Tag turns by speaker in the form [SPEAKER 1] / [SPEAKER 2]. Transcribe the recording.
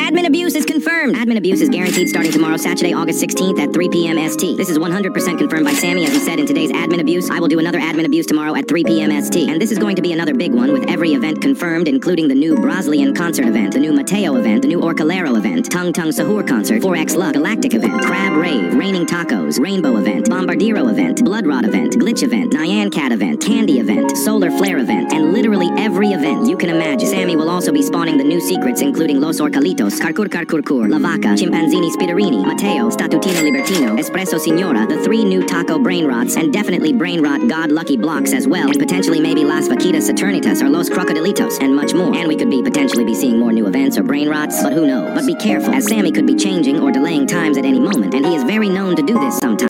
[SPEAKER 1] Admin abuse is confirmed. Admin abuse is guaranteed starting tomorrow, Saturday, August 16th at 3 p.m. ST. This is 100% confirmed by Sammy, as he said in today's admin abuse. I will do another admin abuse tomorrow at 3 p.m. ST. And this is going to be another big one, with every event confirmed, including the new Brasilian concert event, the new Mateo event, the new Orcalero event, Tung Tung Sahur concert, 4X Luck, Galactic event, Crab Rave, Raining Tacos, Rainbow event, Bombardiro event, Blood Rod event, Glitch event, Nyan Cat event, Candy event, Solar Flare event, and literally every event you can imagine. Sammy will also be spawning the new secrets, including Los Orcalitos, Carcur Carcurcur, La Vaca, Chimpanzini Spiderini, Mateo, Statutino Libertino, Espresso Signora, the 3 new Taco Brain Rots, and definitely Brain Rot God Lucky Blocks as well, and potentially maybe Las Vaquitas Saturnitas or Los Crocodilitos, and much more. And we could potentially be seeing more new events or Brain Rots, but who knows. But be careful, as Sammy could be changing or delaying times at any moment, and he is very known to do this sometimes.